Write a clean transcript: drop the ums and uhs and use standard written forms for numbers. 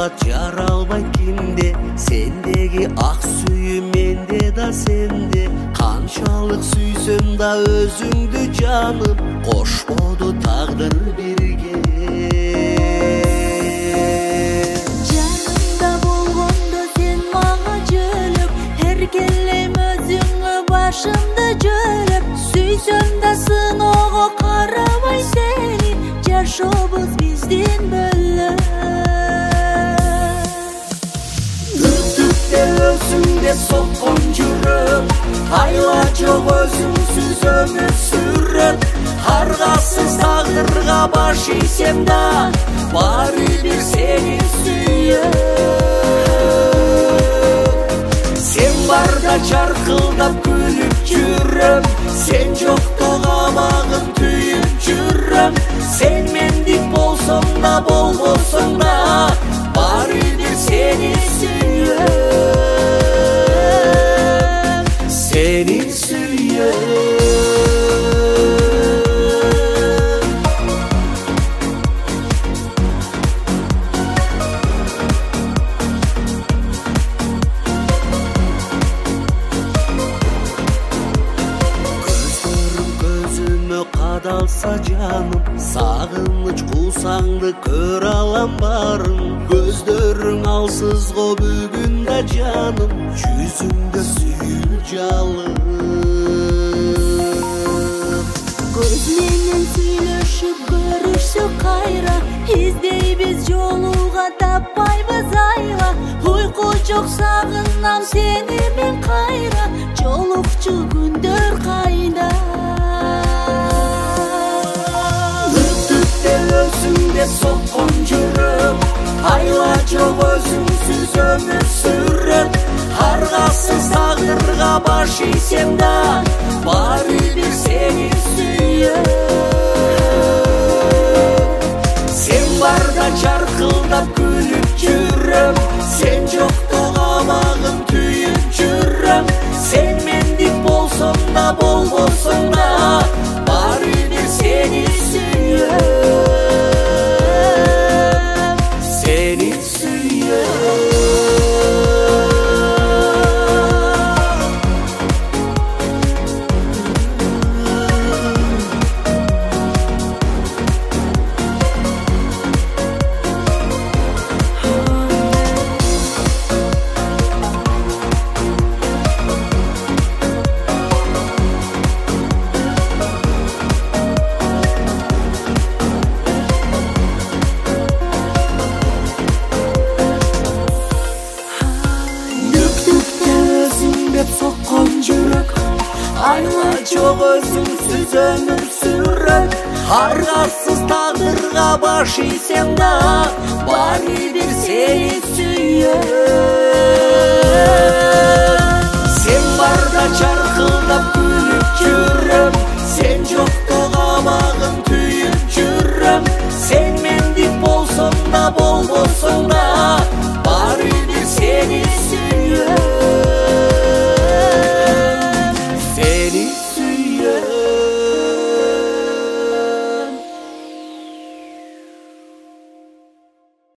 кымбат жаралбайт кимде, сендеги ак сүйүү менде да сенде. Канчалык сүйсөм да өзүңдү жаным, кошподу тагдыр бирге. Жанымда болгондо сен мага жөлөп, эркелейм өзүңө башымды жөлөп. Сүйсөм да сыноого карабай сени, жашообуз биздин бөлөк. Түптүктө өзүңдө соккон жүрөк, айла жок өзүңсүз өмүр сүрөт. Аргасыз тагдырга баш ийсем да, баары бир сени сүйөт. Сен барда чаркылдап күлүп жүрөм, сен жокто камагым түйүп жүрөм. Сен мендик болсоң да болбосоң да, баары бир сени сүйөм. Seni suyuyorum. Gözlerim gözüme kadalsa canım, sağınıç kulsandı kör alan barım. Gözlerin alsız go bugün de canım, yüzümde suyur calım. Gözmenен сүйлөшүп көрүшсөк кайра, издейбиз жолуга таппайбыз айла. Уйку жок сагынам сени мен кайра, жолукчу күндөр кайда. Түптүктө өзүңдө соккон жүрөк, айла жок өзүңсүз өмүр сүрөт. Аргасыз тагдырга баш ийсем да, баары бир сени сүйөт. Сен барда чаркылдап күлүп жүрөм, сен жокто камагым түйүп жүрөм. Сен мендик болсоң да болбосоң да, баары бир сени сүйөт. Seni suyuyorum. Sokkan жүрөк, айла жок өзүңсүз өмүр сүрөт. Аргасыз тагдырга баш ийсем да, баары бир сени сүйөт. Сен барда чаркылдап күлүп жүрөм, сен жокто камагым түйүп жүрөм. Сен мендик болсоң да болбосоң